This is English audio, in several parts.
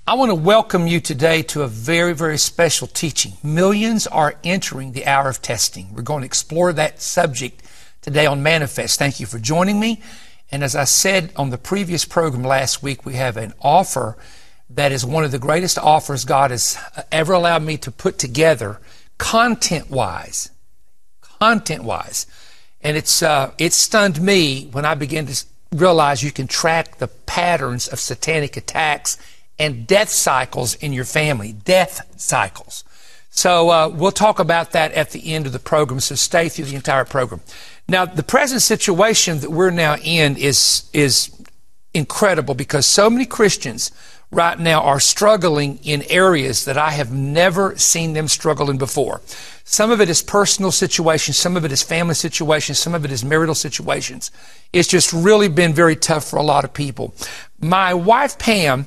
I want to welcome you today to a very, very special teaching. Millions are entering the hour of testing. We're going to explore that subject today on Manifest. Thank you for joining me. And as I said on the previous program last week, we have an offer that is one of the greatest offers God has ever allowed me to put together, content-wise. And it stunned me when I began to realize you can track the patterns of satanic attacks and death cycles in your family. Death cycles. So we'll talk about that at the end of the program, so stay through the entire program. Now, the present situation that we're now in is incredible because so many Christians right now are struggling in areas that I have never seen them struggle in before. Some of it is personal situations, some of it is family situations, some of it is marital situations. It's just really been very tough for a lot of people. My wife, Pam,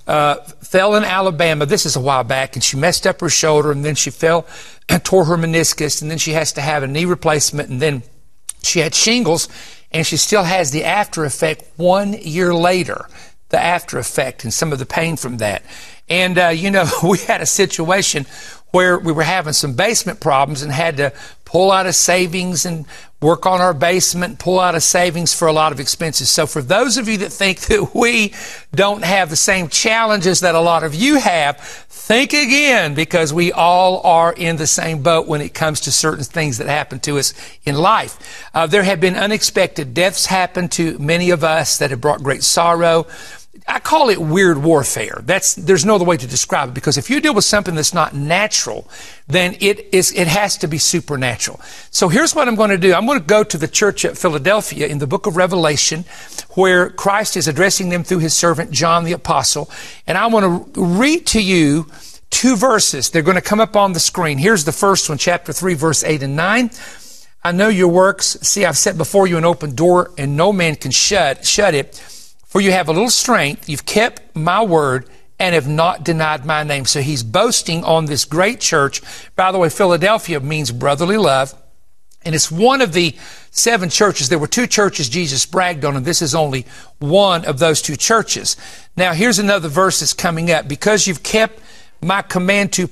fell in Alabama. This is a while back, and she messed up her shoulder, and then she fell and tore her meniscus, and then she has to have a knee replacement, and then she had shingles, and she still has the after effect 1 year later, the after effect and some of the pain from that. And, we had a situation where we were having some basement problems and had to pull out of savings and work on our basement, pull out of savings for a lot of expenses. So for those of you that think that we don't have the same challenges that a lot of you have, think again, because we all are in the same boat when it comes to certain things that happen to us in life. There have been unexpected deaths happen to many of us that have brought great sorrow. I call it weird warfare. There's no other way to describe it, because if you deal with something that's not natural, then it has to be supernatural. So here's what I'm going to do. I'm going to go to the church at Philadelphia in the book of Revelation, where Christ is addressing them through his servant John the Apostle. And I want to read to you two verses. They're going to come up on the screen. Here's the first one, chapter 3, verse 8 and 9. I know your works. See, I've set before you an open door, and no man can shut it. For you have a little strength, you've kept my word, and have not denied my name. So he's boasting on this great church. By the way, Philadelphia means brotherly love. And it's one of the 7 churches. There were 2 churches Jesus bragged on, and this is only one of those 2 churches. Now, here's another verse that's coming up. Because you've kept my command to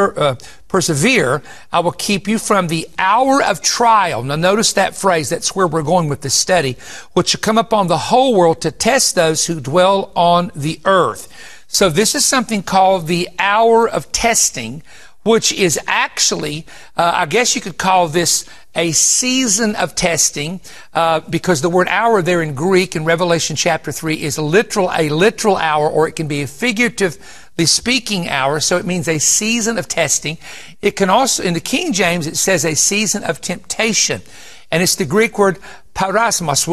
persevere, I will keep you from the hour of trial. Now notice that phrase. That's where we're going with this study, which will come upon the whole world to test those who dwell on the earth. So this is something called the hour of testing, which is actually, I guess you could call this a season of testing, because the word hour there in Greek in Revelation chapter 3 is a literal hour, or it can be a figuratively speaking hour, so it means a season of testing. It can also, in the King James, it says a season of temptation. And it's the Greek word parasmos,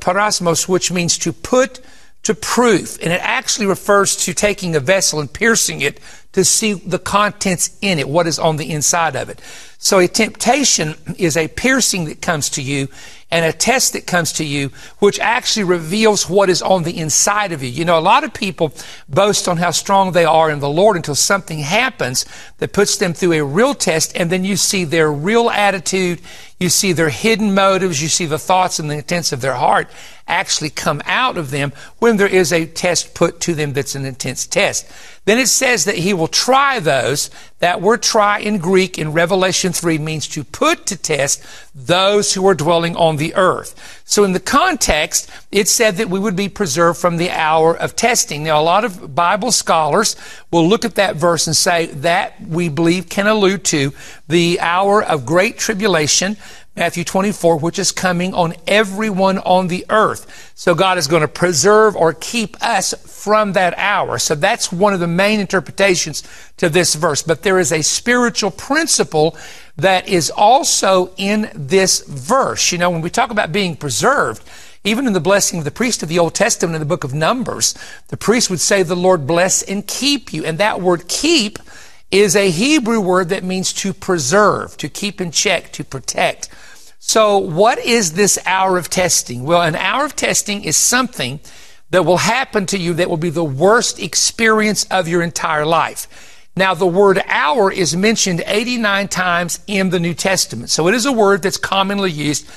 which means to put to proof. And it actually refers to taking a vessel and piercing it to see the contents in it, what is on the inside of it. So a temptation is a piercing that comes to you, and a test that comes to you, which actually reveals what is on the inside of you. You know, a lot of people boast on how strong they are in the Lord until something happens that puts them through a real test, and then you see their real attitude, you see their hidden motives, you see the thoughts and the intents of their heart actually come out of them when there is a test put to them that's an intense test. Then it says that he will try those. That word try in Greek in Revelation 3 means to put to test those who are dwelling on the earth. So in the context, it said that we would be preserved from the hour of testing. Now, a lot of Bible scholars will look at that verse and say that we believe can allude to the hour of great tribulation, Matthew 24, which is coming on everyone on the earth. So God is going to preserve or keep us from that hour. So that's one of the main interpretations to this verse. But there is a spiritual principle that is also in this verse. You know, when we talk about being preserved, even in the blessing of the priest of the Old Testament in the book of Numbers, the priest would say, the Lord bless and keep you. And that word keep is a Hebrew word that means to preserve, to keep in check, to protect. So what is this hour of testing? Well, an hour of testing is something that will happen to you that will be the worst experience of your entire life. Now, the word hour is mentioned 89 times in the New Testament. So it is a word that's commonly used.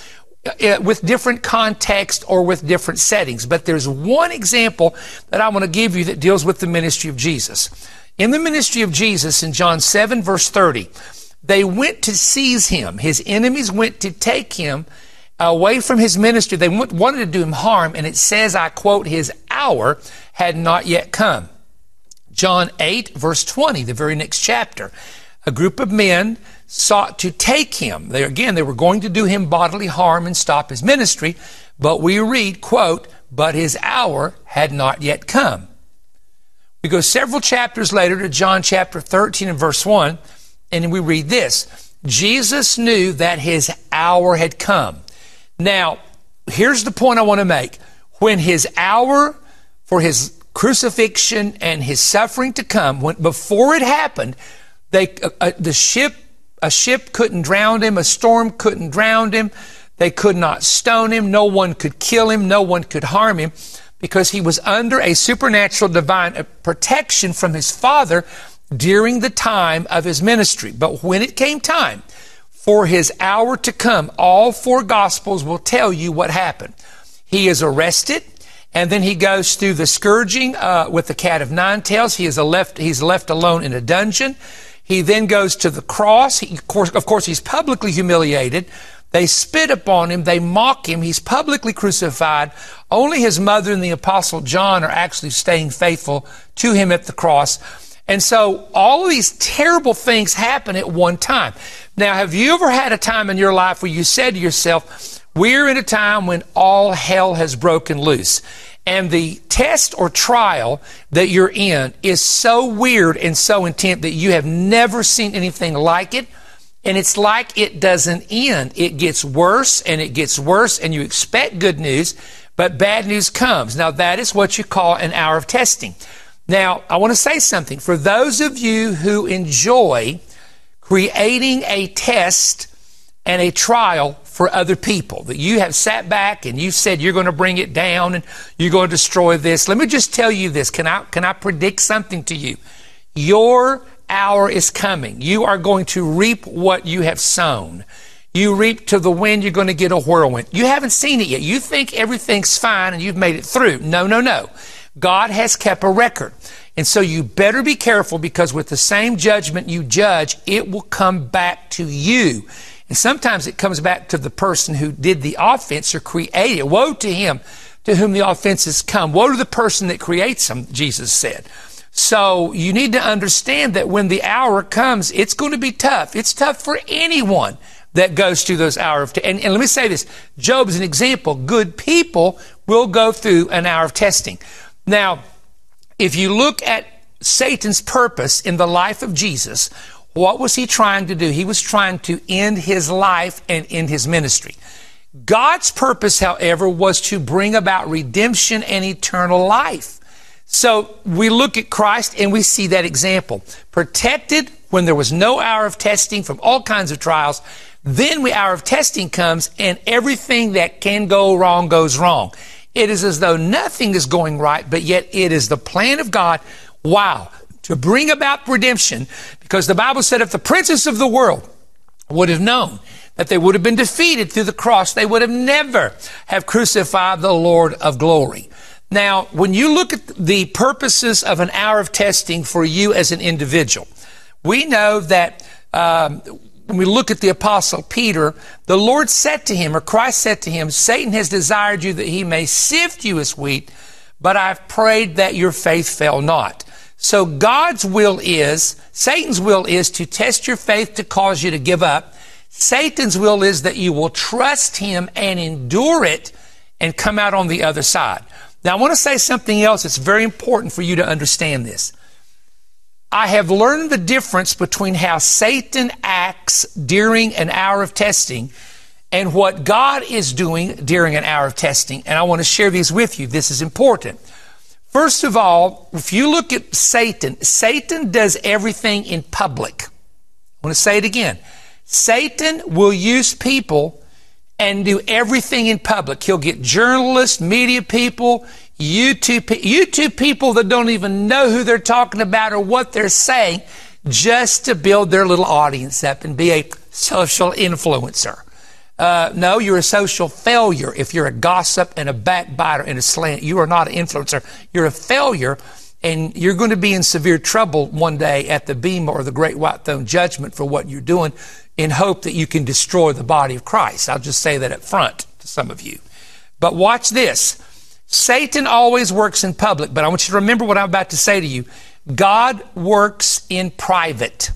with different context or with different settings. But there's one example that I want to give you that deals with the ministry of Jesus. In the ministry of Jesus, in John 7, verse 30, they went to seize him. His enemies went to take him away from his ministry. They wanted to do him harm, and it says, I quote, his hour had not yet come. John 8, verse 20, the very next chapter. A group of men sought to take him. They were going to do him bodily harm and stop his ministry. But we read, quote, but his hour had not yet come. We go several chapters later to John chapter 13 and verse 1, and we read this. Jesus knew that his hour had come. Now, here's the point I want to make. When his hour for his crucifixion and his suffering to come, before it happened, a ship couldn't drown him, a storm couldn't drown him, they could not stone him, no one could kill him, no one could harm him, because he was under a supernatural divine protection from his Father during the time of his ministry. But when it came time for his hour to come, all four Gospels will tell you what happened. He is arrested, and then he goes through the scourging with the cat of nine tails. He's left alone in a dungeon. He then goes to the cross. Of course, he's publicly humiliated. They spit upon him. They mock him. He's publicly crucified. Only his mother and the Apostle John are actually staying faithful to him at the cross. And so all of these terrible things happen at one time. Now, have you ever had a time in your life where you said to yourself, we're in a time when all hell has broken loose, and the test or trial that you're in is so weird and so intense that you have never seen anything like it, and it's like it doesn't end. It gets worse, and it gets worse, and you expect good news, but bad news comes. Now, that is what you call an hour of testing. Now, I want to say something. For those of you who enjoy creating a test and a trial for other people, that you have sat back and you said you're going to bring it down and you're going to destroy this, let me just tell you this. Can I predict something to you? Your hour is coming. You are going to reap what you have sown. You reap to the wind, you're going to get a whirlwind. You haven't seen it yet. You think everything's fine and you've made it through. No. God has kept a record. And so you better be careful, because with the same judgment you judge, it will come back to you. And sometimes it comes back to the person who did the offense or created it. Woe to him to whom the offenses come. Woe to the person that creates them, Jesus said. So you need to understand that when the hour comes, it's going to be tough. It's tough for anyone that goes through those hours of and let me say this. Job is an example. Good people will go through an hour of testing. Now, if you look at Satan's purpose in the life of Jesus, what was he trying to do? He was trying to end his life and end his ministry. God's purpose, however, was to bring about redemption and eternal life. So we look at Christ and we see that example. Protected when there was no hour of testing from all kinds of trials. Then the hour of testing comes and everything that can go wrong goes wrong. It is as though nothing is going right, but yet it is the plan of God, to bring about redemption, because the Bible said if the princes of the world would have known that they would have been defeated through the cross, they would have never have crucified the Lord of glory. Now, when you look at the purposes of an hour of testing for you as an individual, we know that when we look at the Apostle Peter, the Lord said to him, or Christ said to him, Satan has desired you that he may sift you as wheat, but I've prayed that your faith fail not. So Satan's will is to test your faith to cause you to give up. Satan's will is that you will trust him and endure it and come out on the other side. Now, I want to say something else that's very important for you to understand this. I have learned the difference between how Satan acts during an hour of testing and what God is doing during an hour of testing. And I want to share these with you. This is important. First of all, if you look at Satan does everything in public. I want to say it again. Satan will use people and do everything in public. He'll get journalists, media people, YouTube people that don't even know who they're talking about or what they're saying, just to build their little audience up and be a social influencer. No, you're a social failure if you're a gossip and a backbiter and a slant. You are not an influencer. You're a failure, and you're going to be in severe trouble one day at the bema or the great white throne judgment for what you're doing, in hope that you can destroy the body of Christ. I'll just say that up front to some of you. But watch this. Satan always works in public, but I want you to remember what I'm about to say to you. God works in private.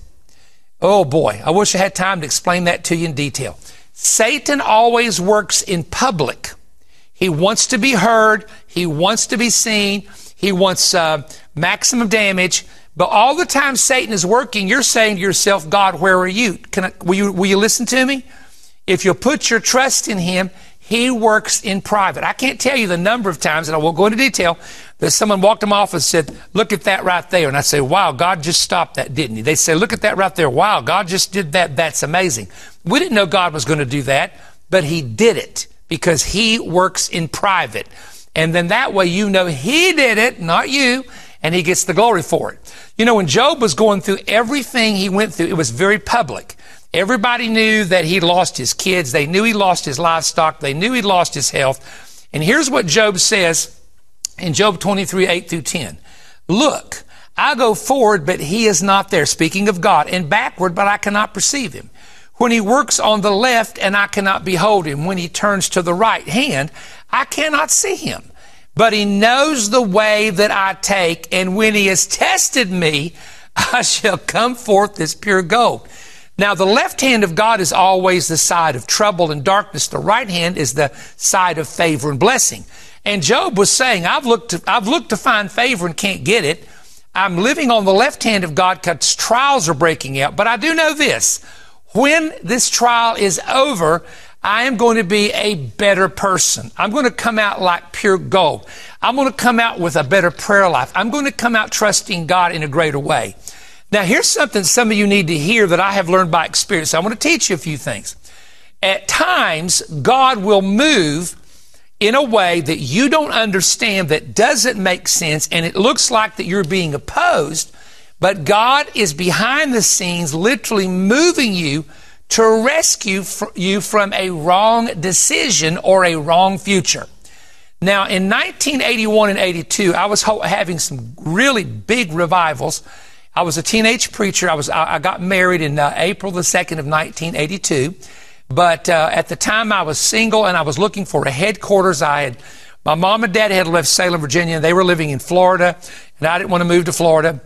Oh boy, I wish I had time to explain that to you in detail. Satan always works in public. He wants to be heard. He wants to be seen. He wants maximum damage. But all the time Satan is working, you're saying to yourself, God, where are you? Will you listen to me? If you'll put your trust in him, he works in private. I can't tell you the number of times, and I won't go into detail, that someone walked in my office and said, look at that right there. And I say, wow, God just stopped that, didn't he? They say, look at that right there. Wow, God just did that. That's amazing. We didn't know God was going to do that, but he did it because he works in private. And then that way you know he did it, not you, and he gets the glory for it. You know, when Job was going through everything he went through, it was very public. Everybody knew that he lost his kids. They knew he lost his livestock. They knew he lost his health. And here's what Job says in Job 23, 8 through 10. Look, I go forward, but he is not there. Speaking of God. And backward, but I cannot perceive him. When he works on the left, and I cannot behold him. When he turns to the right hand, I cannot see him. But he knows the way that I take. And when he has tested me, I shall come forth as pure gold. Now, the left hand of God is always the side of trouble and darkness. The right hand is the side of favor and blessing. And Job was saying, I've looked to find favor and can't get it. I'm living on the left hand of God because trials are breaking out. But I do know this. When this trial is over, I am going to be a better person. I'm going to come out like pure gold. I'm going to come out with a better prayer life. I'm going to come out trusting God in a greater way. Now, here's something some of you need to hear that I have learned by experience. I want to teach you a few things. At times, God will move in a way that you don't understand, that doesn't make sense, and it looks like that you're being opposed, but God is behind the scenes literally moving you to rescue you from a wrong decision or a wrong future. Now, in 1981 and 82, I was having some really big revivals. I was a teenage preacher. I got married in April the 2nd of 1982. But at the time I was single and I was looking for a headquarters. My mom and dad had left Salem, Virginia. They were living in Florida, and I didn't want to move to Florida.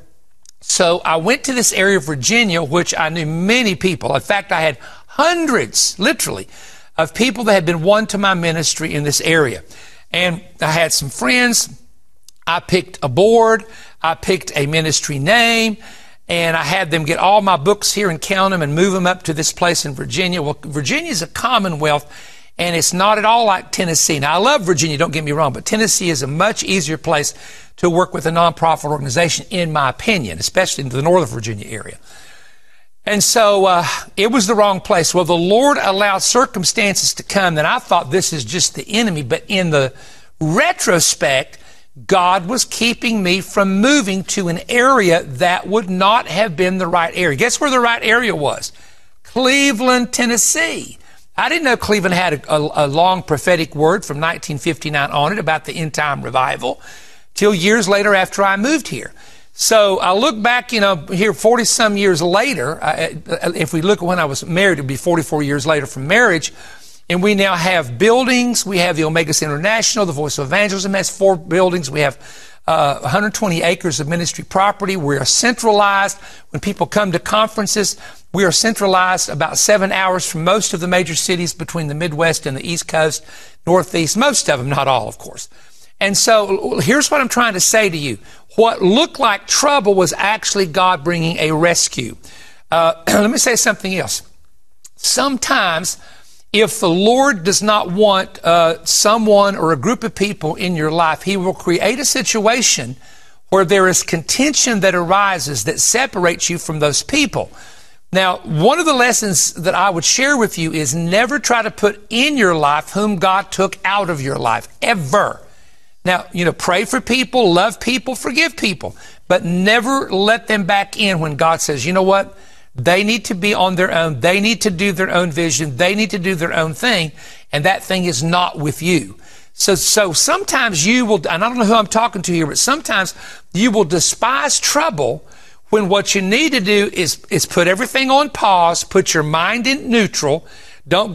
So I went to this area of Virginia, which I knew many people. In fact, I had hundreds, literally, of people that had been won to my ministry in this area. And I had some friends. I picked a board. I picked a ministry name, and I had them get all my books here and count them and move them up to this place in Virginia. Well, Virginia is a commonwealth, and it's not at all like Tennessee. Now, I love Virginia, don't get me wrong, but Tennessee is a much easier place to work with a nonprofit organization, in my opinion, especially in the Northern Virginia area. And so it was the wrong place. Well, the Lord allowed circumstances to come that I thought this is just the enemy, but in the retrospect, God was keeping me from moving to an area that would not have been the right area. Guess where the right area was? Cleveland, Tennessee. I didn't know Cleveland had a long prophetic word from 1959 on it about the end-time revival till years later after I moved here. So I look back, here 40-some years later. If we look at when I was married, it would be 44 years later from marriage. And we now have buildings. We have the Omega Center International. The Voice of Evangelism has 4 buildings. We have 120 acres of ministry property. We are centralized. When people come to conferences, we are centralized about 7 hours from most of the major cities between the Midwest and the East Coast, Northeast, most of them, not all, of course. And so here's what I'm trying to say to you. What looked like trouble was actually God bringing a rescue. Let me say something else. Sometimes, if the Lord does not want someone or a group of people in your life, He will create a situation where there is contention that arises that separates you from those people. Now, one of the lessons that I would share with you is never try to put in your life whom God took out of your life, ever. Now, pray for people, love people, forgive people, but never let them back in when God says, you know what? They need to be on their own. They need to do their own vision. They need to do their own thing. And that thing is not with you. So sometimes you will, and I don't know who I'm talking to here, but sometimes you will despise trouble when what you need to do is put everything on pause, put your mind in neutral. Don't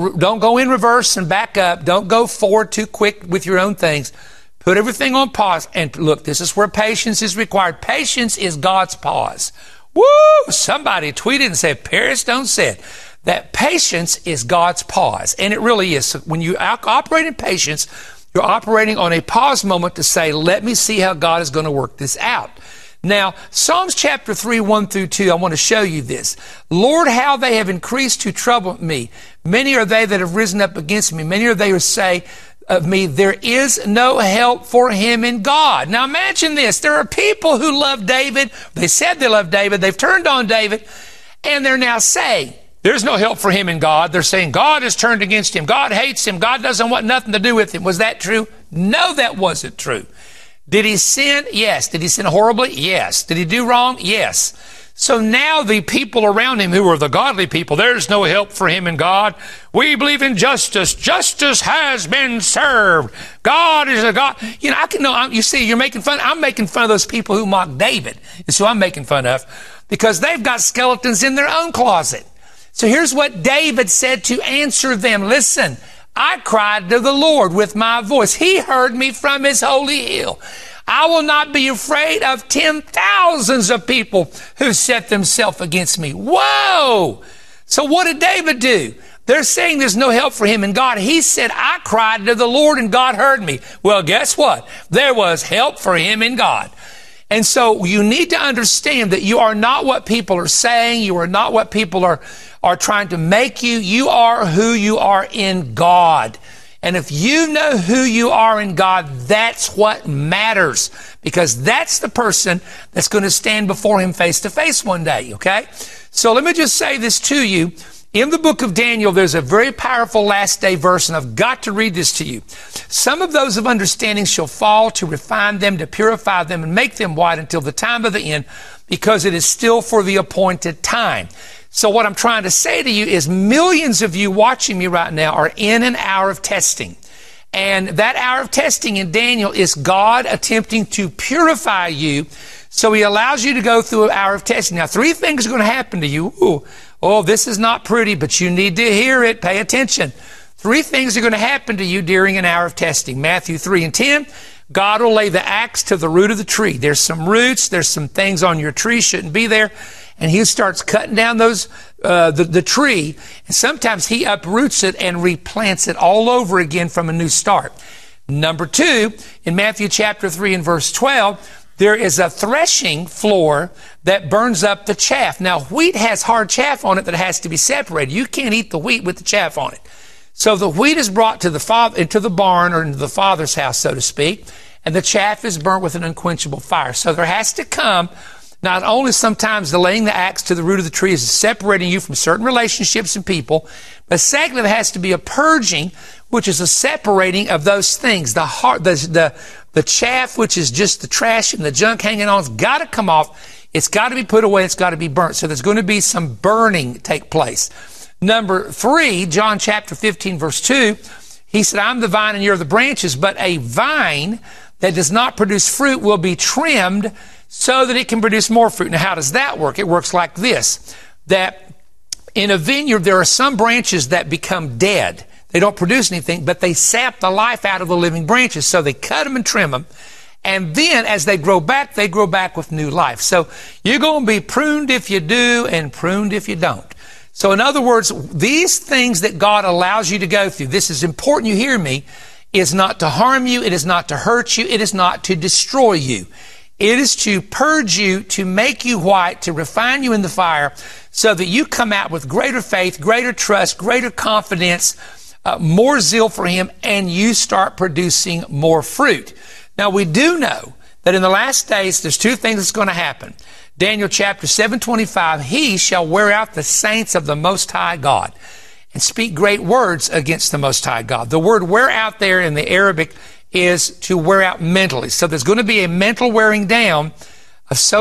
go in reverse and back up. Don't go forward too quick with your own things. Put everything on pause. And look, this is where patience is required. Patience is God's pause. Woo! Somebody tweeted and said, Paris don't say it. That patience is God's pause. And it really is. So when you operate in patience, you're operating on a pause moment to say, let me see how God is going to work this out. Now, Psalms chapter 3, 1 through 2, I want to show you this. Lord, how they have increased to trouble me. Many are they that have risen up against me. Many are they who say of me, there is no help for him in God. Now imagine this. There are people who love David. They said they love David. They've turned on David. And they're now saying, there's no help for him in God. They're saying God has turned against him. God hates him. God doesn't want nothing to do with him. Was that true? No, that wasn't true. Did he sin? Yes. Did he sin horribly? Yes. Did he do wrong? Yes. So now the people around him who are the godly people, there's no help for him in God. We believe in justice. Justice has been served. God is a God. You know, you see, you're making fun. I'm making fun of those people who mock David. It's who I'm making fun of because they've got skeletons in their own closet. So here's what David said to answer them. Listen, I cried to the Lord with my voice. He heard me from his holy hill. I will not be afraid of 10,000s of people who set themselves against me. Whoa! So what did David do? They're saying there's no help for him in God. He said, I cried to the Lord and God heard me. Well, guess what? There was help for him in God. And so you need to understand that you are not what people are saying. You are not what people are trying to make you. You are who you are in God. And if you know who you are in God, that's what matters, because that's the person that's going to stand before him face to face one day, okay? So let me just say this to you. In the book of Daniel, there's a very powerful last day verse, and I've got to read this to you. Some of those of understanding shall fall to refine them, to purify them, and make them white until the time of the end, because it is still for the appointed time. So what I'm trying to say to you is millions of you watching me right now are in an hour of testing. And that hour of testing in Daniel is God attempting to purify you. So he allows you to go through an hour of testing. Now, 3 things are going to happen to you. Oh, this is not pretty, but you need to hear it. Pay attention. 3 things are going to happen to you during an hour of testing. Matthew 3 and 10. God will lay the axe to the root of the tree. There's some roots. There's some things on your tree shouldn't be there. And he starts cutting down those, the tree. And sometimes he uproots it and replants it all over again from a new start. Number 2, in Matthew chapter 3 and verse 12, there is a threshing floor that burns up the chaff. Now, wheat has hard chaff on it that has to be separated. You can't eat the wheat with the chaff on it. So the wheat is brought to the father, into the barn or into the father's house, so to speak, and the chaff is burnt with an unquenchable fire. So there has to come not only sometimes the laying the axe to the root of the tree is separating you from certain relationships and people, but secondly, there has to be a purging, which is a separating of those things. The chaff, which is just the trash and the junk hanging on, has got to come off. It's got to be put away. It's got to be burnt. So there's going to be some burning take place. Number 3, John chapter 15, verse 2, he said, I'm the vine and you're the branches, but a vine that does not produce fruit will be trimmed so that it can produce more fruit. Now, how does that work? It works like this, that in a vineyard, there are some branches that become dead. They don't produce anything, but they sap the life out of the living branches. So they cut them and trim them. And then as they grow back with new life. So you're going to be pruned if you do and pruned if you don't. So in other words, these things that God allows you to go through, this is important you hear me, is not to harm you. It is not to hurt you. It is not to destroy you. It is to purge you, to make you white, to refine you in the fire so that you come out with greater faith, greater trust, greater confidence, more zeal for him, and you start producing more fruit. Now, we do know that in the last days, there's 2 things that's going to happen. Daniel chapter 7:25, he shall wear out the saints of the Most High God and speak great words against the Most High God. The word wear out there in the Arabic is to wear out mentally. So there's going to be a mental wearing down of so many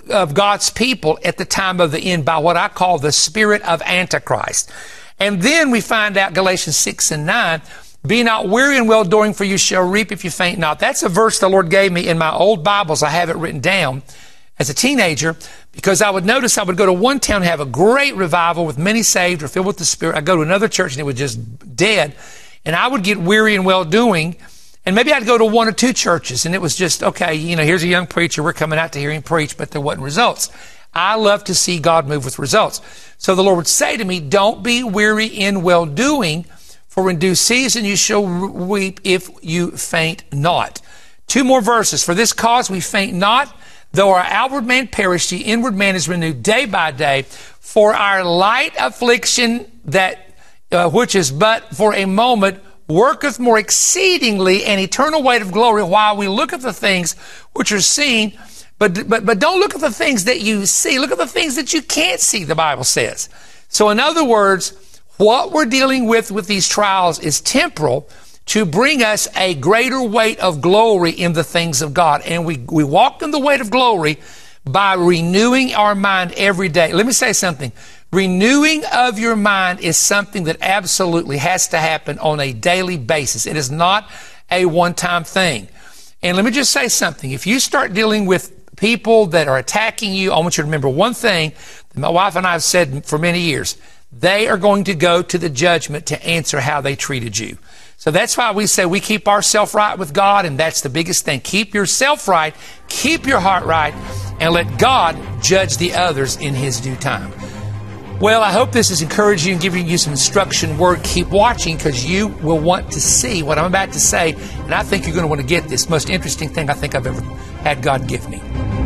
of God's people at the time of the end by what I call the spirit of Antichrist. And then we find out Galatians 6 and 9, be not weary in well-doing, for you shall reap if you faint not. That's a verse the Lord gave me in my old Bibles. I have it written down as a teenager, because I would notice I would go to one town and have a great revival with many saved or filled with the Spirit. I'd go to another church and it was just dead. And I would get weary in well-doing. And maybe I'd go to one or two churches and it was just, okay, here's a young preacher. We're coming out to hear him preach, but there wasn't results. I love to see God move with results. So the Lord would say to me, don't be weary in well-doing, for in due season you shall reap if you faint not. Two more verses. For this cause we faint not, though our outward man perish, the inward man is renewed day by day. For our light affliction, that which is but for a moment, worketh more exceedingly an eternal weight of glory, while we look at the things which are seen. But don't look at the things that you see. Look at the things that you can't see, the Bible says. So in other words, what we're dealing with these trials is temporal, to bring us a greater weight of glory in the things of God. And we walk in the weight of glory by renewing our mind every day. Let me say something. Renewing of your mind is something that absolutely has to happen on a daily basis. It is not a one-time thing. And let me just say something. If you start dealing with people that are attacking you, I want you to remember one thing that my wife and I have said for many years. They are going to go to the judgment to answer how they treated you. So that's why we say we keep ourselves right with God, and that's the biggest thing. Keep yourself right, keep your heart right, and let God judge the others in His due time. Well, I hope this has encouraged you and giving you some instruction word. Keep watching, because you will want to see what I'm about to say, and I think you're going to want to get this. Most interesting thing I think I've ever had God give me.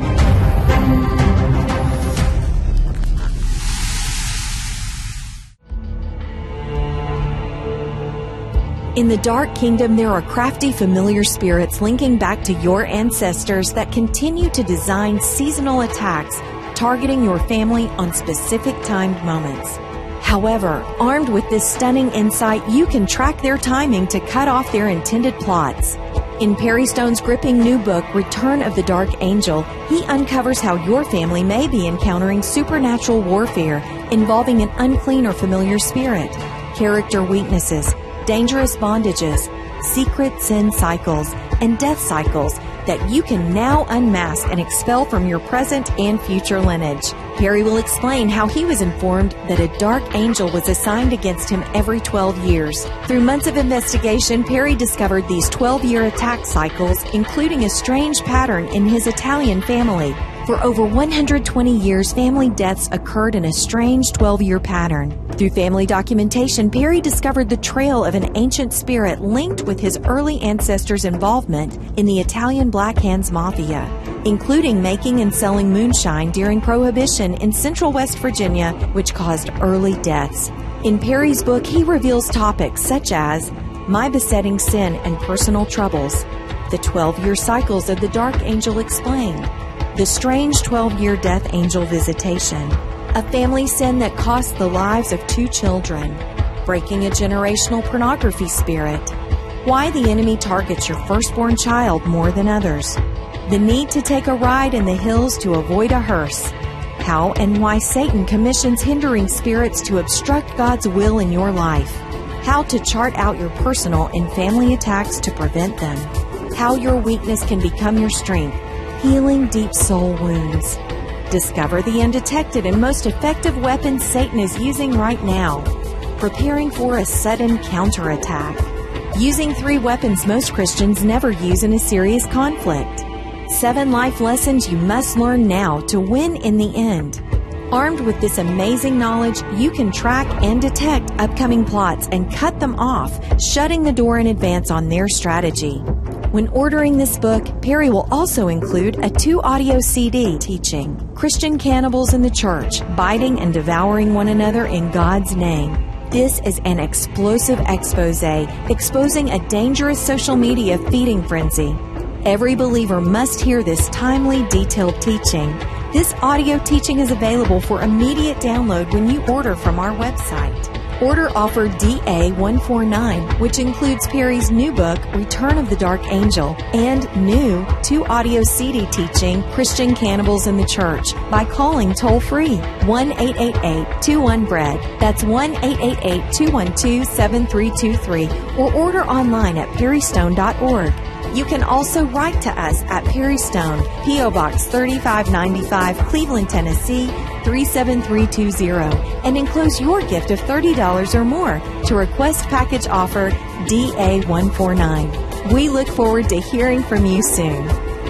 In the Dark Kingdom, there are crafty, familiar spirits linking back to your ancestors that continue to design seasonal attacks, targeting your family on specific timed moments. However, armed with this stunning insight, you can track their timing to cut off their intended plots. In Perry Stone's gripping new book, Return of the Dark Angel, he uncovers how your family may be encountering supernatural warfare involving an unclean or familiar spirit, character weaknesses, dangerous bondages, secret sin cycles, and death cycles that you can now unmask and expel from your present and future lineage. Perry will explain how he was informed that a dark angel was assigned against him every 12 years. Through months of investigation, Perry discovered these 12-year attack cycles, including a strange pattern in his Italian family. For over 120 years, family deaths occurred in a strange 12-year pattern. Through family documentation, Perry discovered the trail of an ancient spirit linked with his early ancestors' involvement in the Italian Black Hands Mafia, including making and selling moonshine during Prohibition in Central West Virginia, which caused early deaths. In Perry's book, he reveals topics such as My Besetting Sin and Personal Troubles, the 12-year cycles of the Dark Angel Explained, the strange 12-year death angel visitation, a family sin that cost the lives of 2 children, breaking a generational pornography spirit, why the enemy targets your firstborn child more than others, the need to take a ride in the hills to avoid a hearse, how and why Satan commissions hindering spirits to obstruct God's will in your life, how to chart out your personal and family attacks to prevent them, how your weakness can become your strength, healing deep soul wounds. Discover the undetected and most effective weapons Satan is using right now. Preparing for a sudden counterattack. Using 3 weapons most Christians never use in a serious conflict. 7 life lessons you must learn now to win in the end. Armed with this amazing knowledge, you can track and detect upcoming plots and cut them off, shutting the door in advance on their strategy. When ordering this book, Perry will also include a 2-audio CD teaching Christian Cannibals in the Church, Biting and Devouring One Another in God's Name. This is an explosive expose exposing a dangerous social media feeding frenzy. Every believer must hear this timely, detailed teaching. This audio teaching is available for immediate download when you order from our website. Order offer DA149, which includes Perry's new book, Return of the Dark Angel, and new 2 audio CD teaching, Christian Cannibals in the Church, by calling toll-free 1-888-21-BREAD. That's 1-888-212-7323, or order online at perrystone.org. You can also write to us at Perry Stone, P.O. Box 3595, Cleveland, Tennessee 37320, and enclose your gift of $30 or more to request package offer DA149. We look forward to hearing from you soon.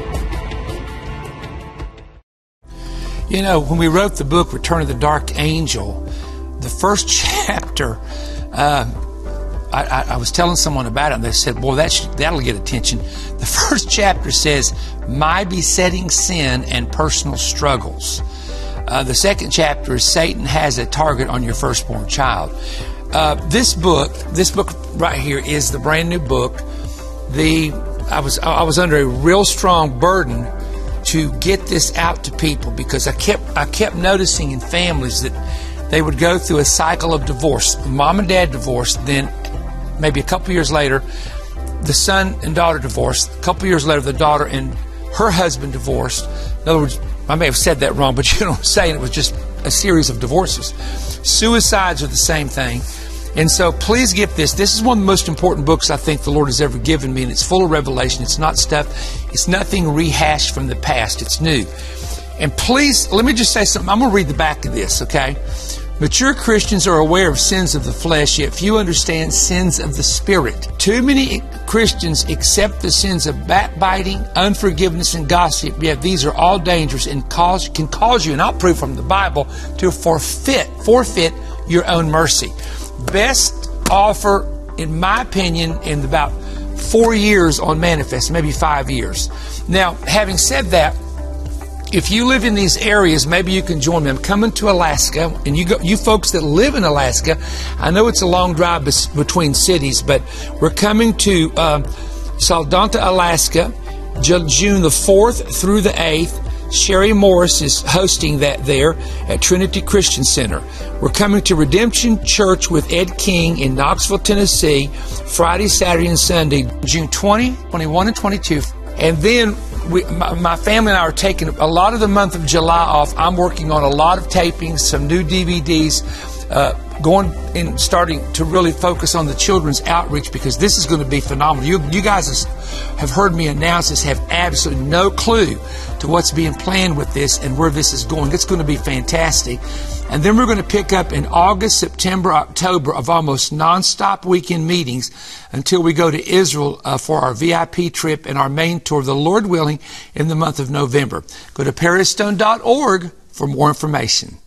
You know, when we wrote the book, Return of the Dark Angel, the first chapter, I was telling someone about it, and they said, boy, that'll get attention. The first chapter says, my besetting sin and personal struggles. The second chapter is Satan has a target on your firstborn child. This book right here is the brand new book. I was under a real strong burden to get this out to people, because I kept noticing in families that they would go through a cycle of divorce. Mom and dad divorced, then maybe a couple years later, the son and daughter divorced. A couple years later, the daughter and her husband divorced. In other words, I may have said that wrong, but you know what I'm saying. It was just a series of divorces. Suicides are the same thing. And so please get this. This is one of the most important books I think the Lord has ever given me, and it's full of revelation. It's not stuff. It's nothing rehashed from the past. It's new. And please, let me just say something. I'm going to read the back of this, okay? Mature Christians are aware of sins of the flesh, yet few understand sins of the spirit. Too many Christians accept the sins of backbiting, unforgiveness, and gossip, yet these are all dangerous and can cause you, and I'll prove from the Bible, to forfeit your own mercy. Best offer, in my opinion, in about 4 years on Manifest, maybe 5 years. Now, having said that, if you live in these areas, maybe you can join me. I'm coming to Alaska, and you folks that live in Alaska, I know it's a long drive between cities, but we're coming to Saldonta, Alaska, June the 4th through the 8th. Sherry Morris is hosting that there at Trinity Christian Center. We're coming to Redemption Church with Ed King in Knoxville, Tennessee, Friday, Saturday, and Sunday, June 20, 21, and 22. And then my family and I are taking a lot of the month of July off. I'm working on a lot of tapings, some new DVDs, going and starting to really focus on the children's outreach, because this is going to be phenomenal. You guys have heard me announce this, have absolutely no clue to what's being planned with this and where this is going. It's going to be fantastic. And then we're going to pick up in August, September, October of almost nonstop weekend meetings until we go to Israel for our VIP trip and our main tour, the Lord willing, in the month of November. Go to perrystone.org for more information.